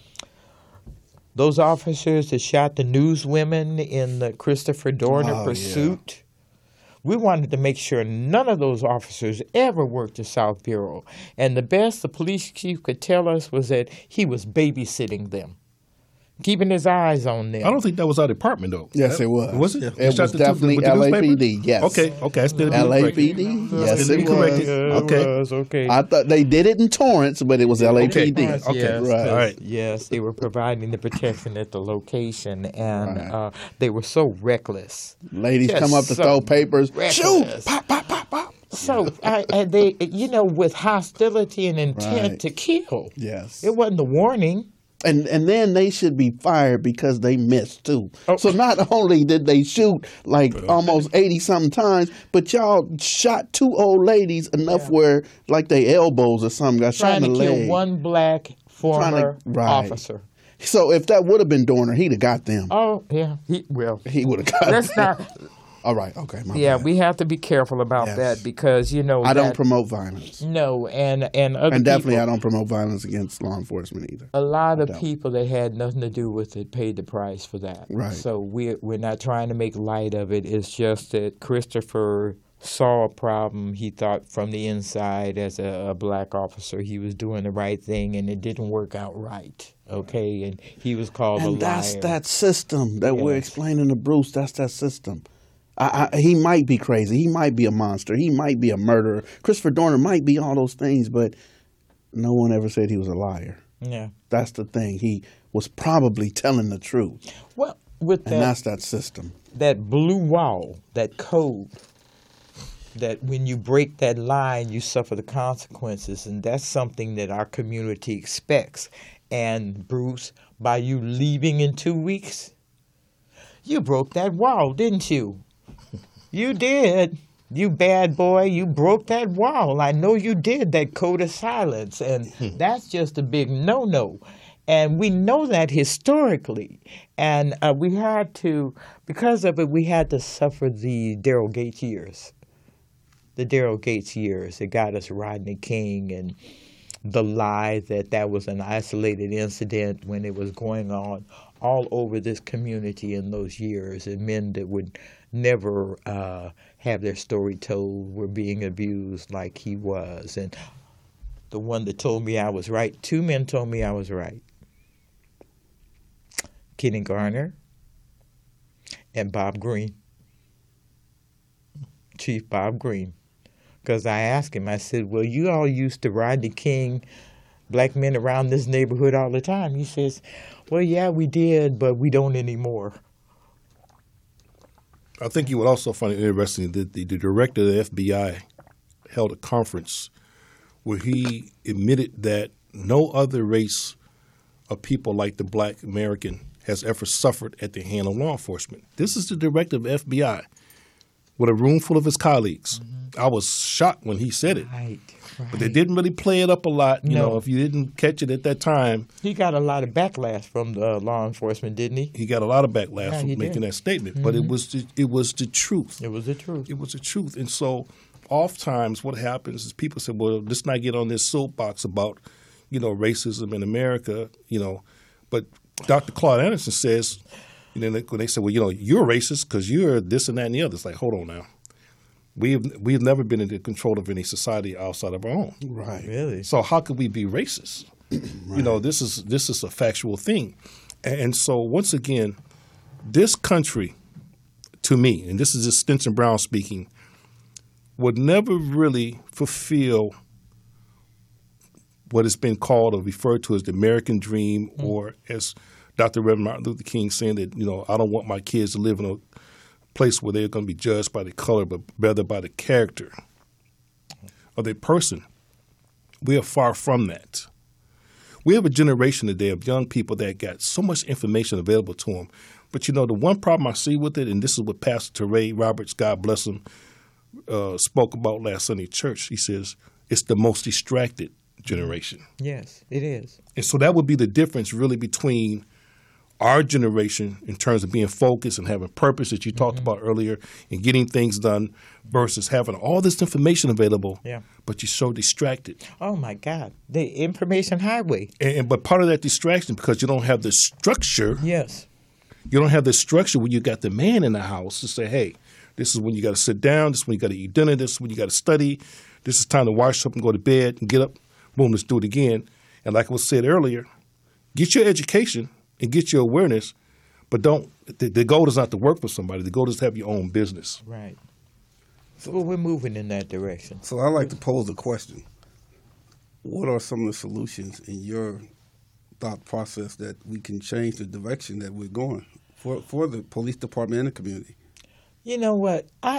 those officers that shot the newswomen in the Christopher Dorner pursuit, we wanted to make sure none of those officers ever worked the South Bureau. And the best the police chief could tell us was that he was babysitting them, keeping his eyes on them. I don't think that was our department, though. Yes, it was. Was it? It was definitely LAPD, yes. Okay. I still LAPD, yes, it was. Okay. I thought they did it in Torrance, but it was LAPD. Okay. Yes, right. All right. Yes, they were providing the protection at the location, and they were so reckless. Ladies Just come up to throw papers. Reckless. Shoot! Pop, pop, pop, pop. So they, with hostility and intent to kill. Yes. It wasn't a warning. And then they should be fired because they missed too. Oh. So not only did they shoot like almost 80-something times, but y'all shot two old ladies enough where like they elbows or something got shot in the leg. Trying to kill one black former officer. So if that would have been Dorner, he'd have got them. Oh, yeah. He would have got Let's them. not... All right, okay. My bad. bad. We have to be careful about that because, I don't promote violence. No, and definitely I don't promote violence against law enforcement either. A lot of people that had nothing to do with it paid the price for that. Right. So we're not trying to make light of it. It's just that Christopher saw a problem. He thought from the inside as a black officer he was doing the right thing, and it didn't work out right. Okay, and he was called a liar. And that's that system that we're explaining to Bruce. That's that system. He might be crazy. He might be a monster. He might be a murderer. Christopher Dorner might be all those things, but no one ever said he was a liar. Yeah. That's the thing. was probably telling the truth. Well, with And that's that system. that blue wall, that code, that when you break that line, you suffer the consequences, and that's something that our community expects. And Bruce, by you leaving in 2 weeks, you broke that wall, didn't you? You did. You bad boy, you broke that wall. I know you did, that code of silence, and that's just a big no-no. And we know that historically. And we had to, because of it, we had to suffer the Daryl Gates years. The Daryl Gates years. It got us Rodney King and the lie that was an isolated incident when it was going on all over this community in those years. And men that would never have their story told were being abused like he was. And the one that told me I was right, 2 men told me I was right. Kenny Garner and Bob Green, Chief Bob Green. Because I asked him, I said, well, you all used to Rodney King black men around this neighborhood all the time. He says, well, yeah, we did, but we don't anymore. I think you would also find it interesting that the director of the FBI held a conference where he admitted that no other race of people like the black American has ever suffered at the hand of law enforcement. This is the director of the FBI with a room full of his colleagues. Mm-hmm. I was shocked when he said it. Right. But they didn't really play it up a lot. You know, if you didn't catch it at that time. He got a lot of backlash from the law enforcement, didn't he? He got a lot of backlash for making that statement. Mm-hmm. But it was the truth. It was the truth. It was the truth. And so oftentimes what happens is people say, well, let's not get on this soapbox about, racism in America, But Dr. Claude Anderson says, when they say, well, you're racist because you're this and that and the other. It's like, hold on now. We've never been in the control of any society outside of our own. Right. Really? So how could we be racist? Right. This is a factual thing. And so once again, this country, to me, and this is just Stinson Brown speaking, would never really fulfill what has been called or referred to as the American dream, or as Dr. Reverend Martin Luther King saying that, I don't want my kids to live in a place where they're going to be judged by the color, but rather by the character of their person. We are far from that. We have a generation today of young people that got so much information available to them. But, the one problem I see with it, and this is what Pastor Teray Roberts, God bless him, spoke about last Sunday at church. He says, it's the most distracted generation. Yes, it is. And so that would be the difference really between our generation in terms of being focused and having purpose that you talked about earlier and getting things done versus having all this information available, but you're so distracted. Oh, my God. The information highway. But part of that distraction, because you don't have the structure. Yes. You don't have the structure where you got the man in the house to say, hey, this is when you got to sit down. This is when you got to eat dinner. This is when you got to study. This is time to wash up and go to bed and get up. Boom, let's do it again. And like was said earlier, get your education and get your awareness, but the goal is not to work for somebody. The goal is to have your own business. Right. So we're moving in that direction. So I'd like to pose a question. What are some of the solutions in your thought process that we can change the direction that we're going for the police department and the community? You know what? I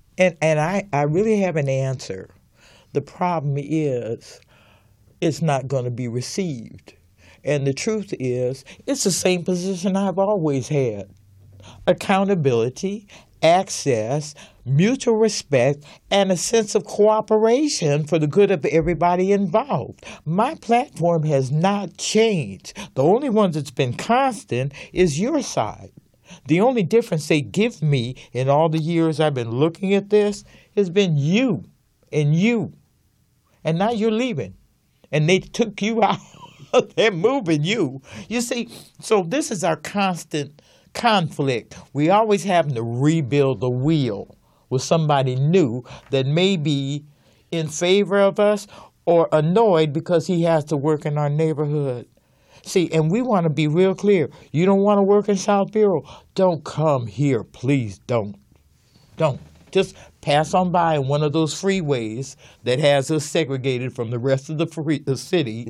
really have an answer. The problem is it's not going to be received. And the truth is, it's the same position I've always had. Accountability, access, mutual respect, and a sense of cooperation for the good of everybody involved. My platform has not changed. The only one that's been constant is your side. The only difference they give me in all the years I've been looking at this has been you and you. And now you're leaving. And they took you out. They're moving you. You see, so this is our constant conflict. We always having to rebuild the wheel with somebody new that may be in favor of us or annoyed because he has to work in our neighborhood. See, and we want to be real clear. You don't want to work in South Bureau? Don't come here. Please don't. Don't. Just pass on by in one of those freeways that has us segregated from the rest of the city.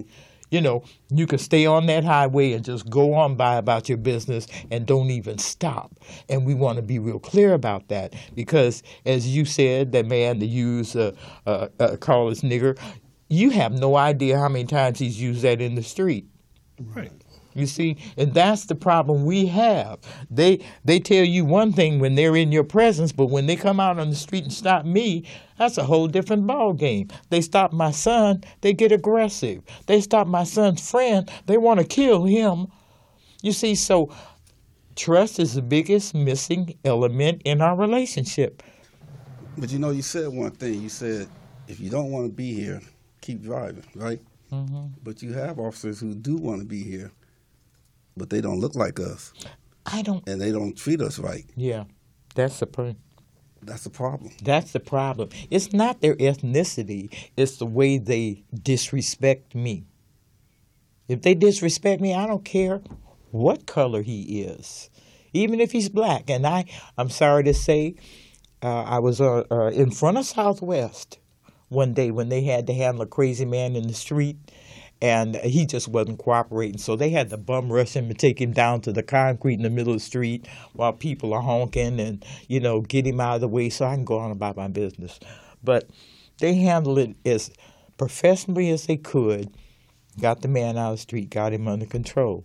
You know, you can stay on that highway and just go on by about your business and don't even stop. And we want to be real clear about that because, as you said, that man to use call us nigger, you have no idea how many times he's used that in the street. Right. You see, and that's the problem we have. They tell you one thing when they're in your presence, but when they come out on the street and stop me, that's a whole different ball game. They stop my son, they get aggressive. They stop my son's friend, they want to kill him. You see, so trust is the biggest missing element in our relationship. But you know, you said one thing. You said, if you don't want to be here, keep driving, right? Mm-hmm. But you have officers who do want to be here, but they don't look like us. And they don't treat us right. Yeah, that's the point. That's the problem. That's the problem. It's not their ethnicity. It's the way they disrespect me. If they disrespect me, I don't care what color he is, even if he's black. And I'm sorry to say, I was in front of Southwest one day when they had to handle a crazy man in the street, and he just wasn't cooperating. So they had to bum rush him and take him down to the concrete in the middle of the street while people are honking and, you know, get him out of the way so I can go on about my business. But they handled it as professionally as they could, got the man out of the street, got him under control.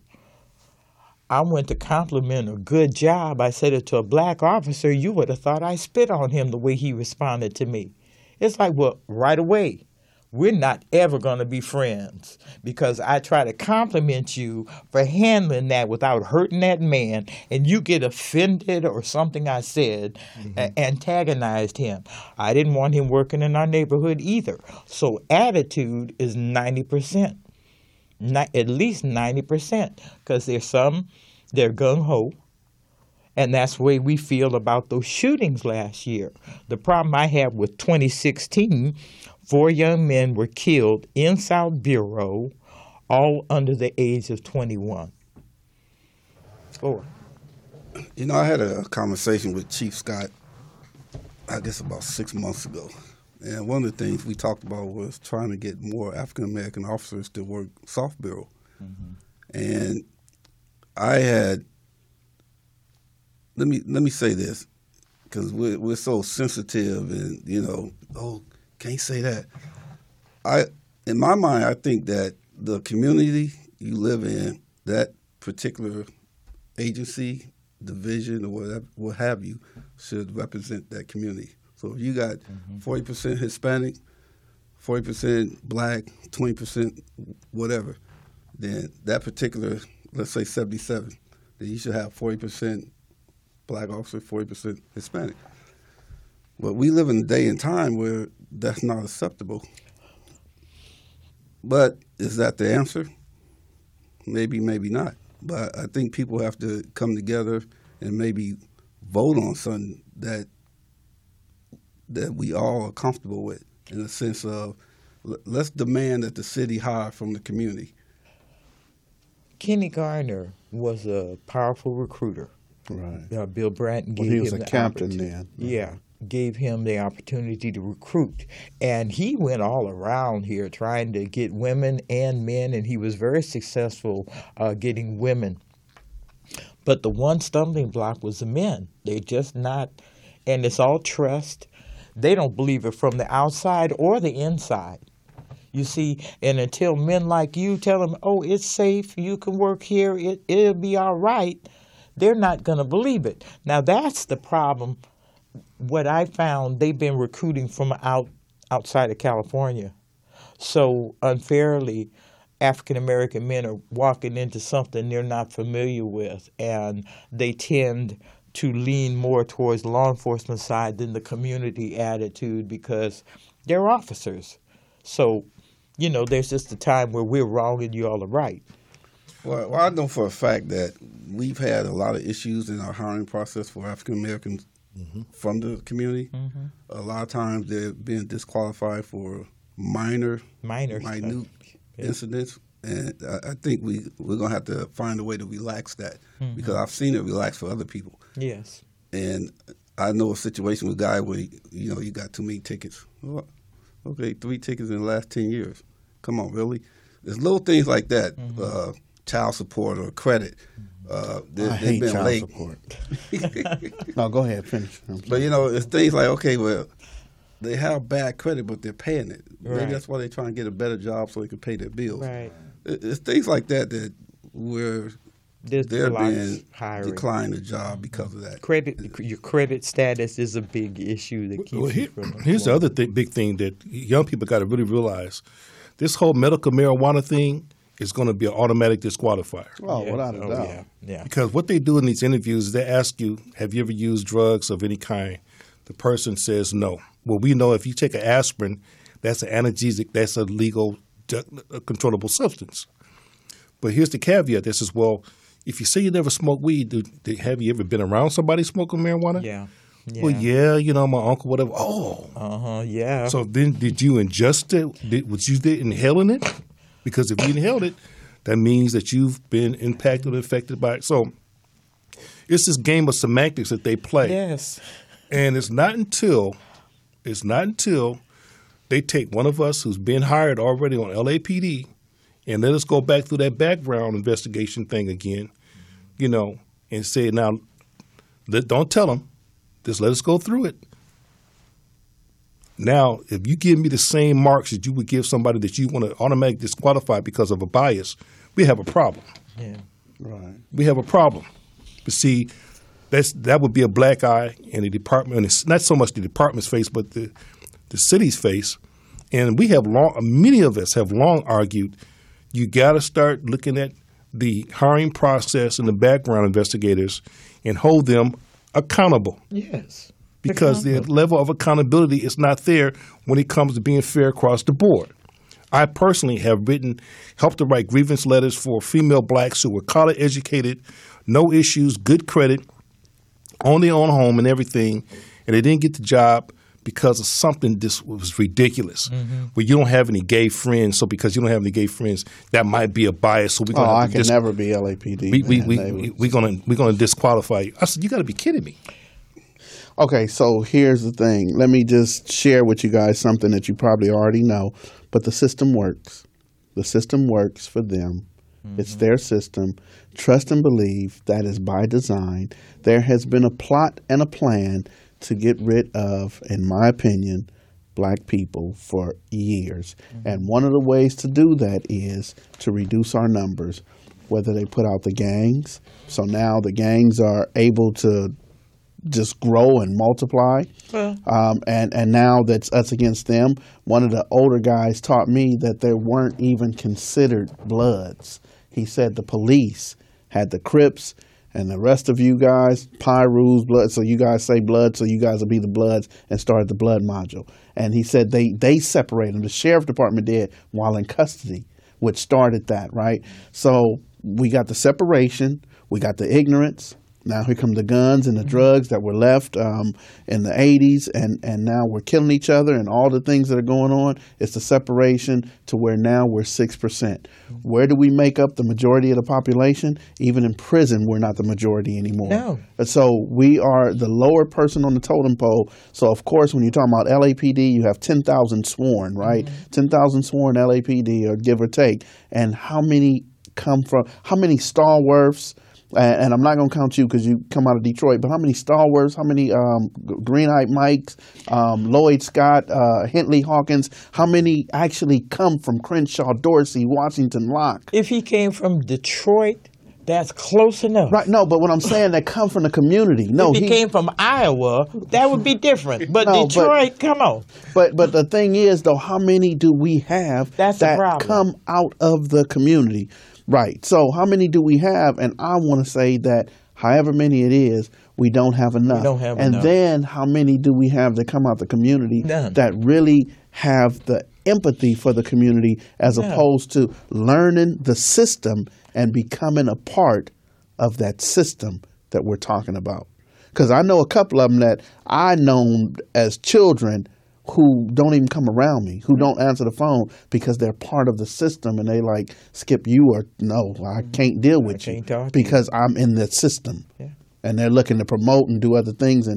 I went to compliment a good job. I said it to a black officer. You would have thought I spit on him the way he responded to me. It's like, well, right away, we're not ever going to be friends because I try to compliment you for handling that without hurting that man, and you get offended or something I said, antagonized him. I didn't want him working in our neighborhood either. So attitude is 90%, at least 90%, because there's some, they're gung-ho, and that's the way we feel about those shootings last year. The problem I have with 2016, 4 young men were killed in South Bureau, all under the age of 21. 4. You know, I had a conversation with Chief Scott, I guess about 6 months ago. And one of the things we talked about was trying to get more African-American officers to work South Bureau. Mm-hmm. And I had, let me say this, because we're so sensitive and, you know, can't say that. In my mind, I think that the community you live in, that particular agency, division, or whatever, what have you, should represent that community. So if you got 40% Hispanic, 40% black, 20% whatever, then that particular, let's say 77, then you should have 40% black officer, 40% Hispanic. But we live in a day and time where that's not acceptable. But is that the answer? Maybe, maybe not. But I think people have to come together and maybe vote on something that we all are comfortable with, in the sense of let's demand that the city hire from the community. Kenny Garner was a powerful recruiter. Right. Bill Bratton gave he was him a the captain then. Yeah, gave him the opportunity to recruit. And he went all around here trying to get women and men, and he was very successful getting women. But the one stumbling block was the men. They're just not, and it's all trust. They don't believe it from the outside or the inside. You see, and until men like you tell them, oh, it's safe, you can work here, it'll be all right, they're not going to believe it. Now, that's the problem. What I found, they've been recruiting from outside of California. So unfairly, African-American men are walking into something they're not familiar with, and they tend to lean more towards the law enforcement side than the community attitude because they're officers. So, you know, there's just a time where we're wrong and you all are right. Well, I know for a fact that we've had a lot of issues in our hiring process for African Americans from the community. Mm-hmm. A lot of times they're being disqualified for minute incidents. And I think we're going to have to find a way to relax that, because I've seen it relax for other people. Yes. And I know a situation with a guy where, you know, you got too many tickets. Well, okay, 3 tickets in the last 10 years. Come on, really? there's little things like that, child support or credit. I They've hate been child late. support. No, go ahead, finish. But it's things like, okay, well, they have bad credit, but they're paying it. Right. Maybe that's why they're trying to get a better job so they can pay their bills. Right. It's things like that where This they're blocks being hiring. declined a job because of that. Your credit status is a big issue that keeps Well, you from here's the employment. other big thing that young people got to really realize: this whole medical marijuana thing is going to be an automatic disqualifier. Oh, without a doubt. Yeah. Because what they do in these interviews is they ask you, have you ever used drugs of any kind? The person says no. Well, we know if you take an aspirin, that's an analgesic, that's a legal, controllable substance. But here's the caveat. This is, well, if you say you never smoked weed, have you ever been around somebody smoking marijuana? Yeah. Well, yeah, my uncle, whatever. Oh. Yeah. So then did you ingest it? Was you there inhaling it? Because if you inhaled it, that means that you've been impacted or affected by it. So it's this game of semantics that they play. Yes. And it's not until they take one of us who's been hired already on LAPD and let us go back through that background investigation thing again, and say, now, don't tell them. Just let us go through it. Now, if you give me the same marks that you would give somebody that you want to automatically disqualify because of a bias, we have a problem. Yeah. Right. We have a problem. But see, that would be a black eye in the department, and it's not so much the department's face, but the city's face. And many of us have long argued, you got to start looking at the hiring process and the background investigators and hold them accountable. Yes. Because the level of accountability is not there when it comes to being fair across the board. I personally have helped to write grievance letters for female blacks who were college educated, no issues, good credit, own their own home and everything, and they didn't get the job because of something that was ridiculous. Well, you don't have any gay friends, so because you don't have any gay friends, that might be a bias. So we're gonna I can never be LAPD. We're gonna disqualify you. I said, you got to be kidding me. Okay, so here's the thing. Let me just share with you guys something that you probably already know, but the system works. The system works for them. It's their system. Trust and believe that is by design. There has been a plot and a plan to get rid of, in my opinion, black people for years. And one of the ways to do that is to reduce our numbers, whether they put out the gangs. So now the gangs are able to just grow and multiply. And now that's us against them. One of the older guys taught me that there weren't even considered Bloods. He said the police had the Crips and the rest of you guys, Pyrus, Blood. So you guys say Blood, so you guys will be the Bloods and start the Blood module. And he said they separate them. The sheriff department did while in custody, which started that, right? So we got the separation, we got the ignorance. Now here come the guns and the drugs that were left in the 80s, and now we're killing each other and all the things that are going on. It's the separation to where now we're 6%. Where do we make up the majority of the population? Even in prison, we're not the majority anymore. No. So we are the lower person on the totem pole. So, of course, when you're talking about LAPD, you have 10,000 sworn, right? 10,000 sworn LAPD, or give or take. And how many stalwarts? And I'm not going to count you because you come out of Detroit, but how many stalwarts, how many Green-Eyed Mikes, Lloyd Scott, Hentley Hawkins, how many actually come from Crenshaw, Dorsey, Washington, Locke? If he came from Detroit, that's close enough. Right, no, but what I'm saying, they come from the community. No, if he came from Iowa, that would be different. But No, Detroit, come on. But the thing is, though, how many do we have That's the that problem. come out of the community? Right. So how many do we have? And I want to say that however many it is, we don't have enough. We don't have and enough. then how many do we have that come out the community None. that really have the empathy for the community as None. opposed to learning the system and becoming a part of that system that we're talking about? Because I know a couple of them that I known as children who don't even come around me, who don't answer the phone because they're part of the system and they like, Skip, you are, no, I can't deal with can't you talk to you. because I'm in the system. Yeah. And they're looking to promote and do other things and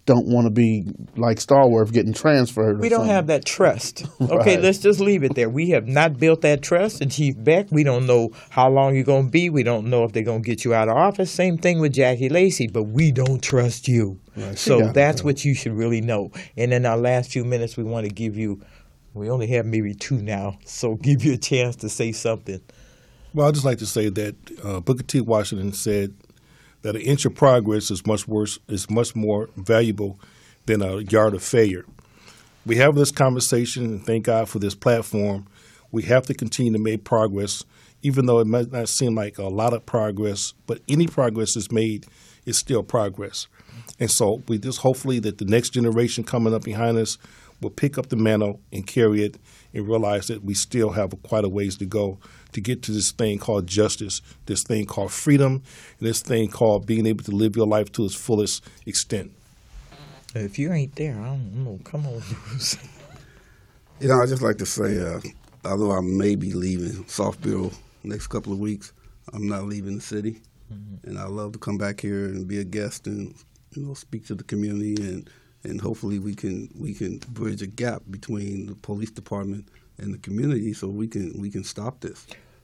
don't want to be like Starworth getting transferred. We don't have that trust. Okay, Right. let's just leave it there. We have not built that trust. And Chief Beck, we don't know how long you're going to be. We don't know if they're going to get you out of office. Same thing with Jackie Lacey, but we don't trust you. Right, she So got it, that's though. what you should really know. And in our last few minutes, we want to give you, we only have maybe 2 now, so give you a chance to say something. Well, I'd just like to say that Booker T. Washington said that an inch of progress is much more valuable than a yard of failure. We have this conversation, and thank God for this platform. We have to continue to make progress, even though it might not seem like a lot of progress, but any progress is made is still progress. And so we just hopefully that the next generation coming up behind us will pick up the mantle and carry it and realize that we still have quite a ways to go to get to this thing called justice, this thing called freedom, and this thing called being able to live your life to its fullest extent. If you ain't there, I don't know. Come on, Bruce. I'd just like to say, although I may be leaving Softboro next couple of weeks, I'm not leaving the city, and I love to come back here and be a guest and speak to the community, and hopefully we can bridge a gap between the police department and the community so we can stop this.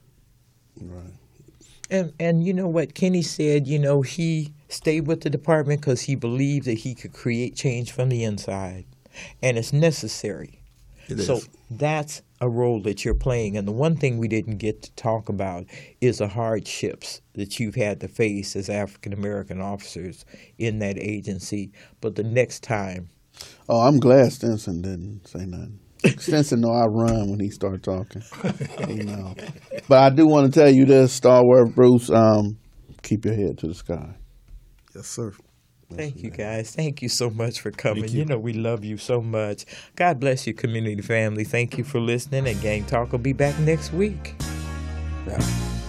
Right. And you know what Kenny said, he stayed with the department because he believed that he could create change from the inside. And it's necessary. It is. So that's a role that you're playing. And the one thing we didn't get to talk about is the hardships that you've had to face as African-American officers in that agency. But the next time. Oh, I'm glad Stinson didn't say nothing. Stinson know I run when he start talking. But I do want to tell you this, Starworth Bruce, keep your head to the sky. Yes, sir. Thank you, guys. Thank you so much for coming. Thank you. We love you so much. God bless you, community family. Thank you for listening, and Gang Talk will be back next week. Yeah.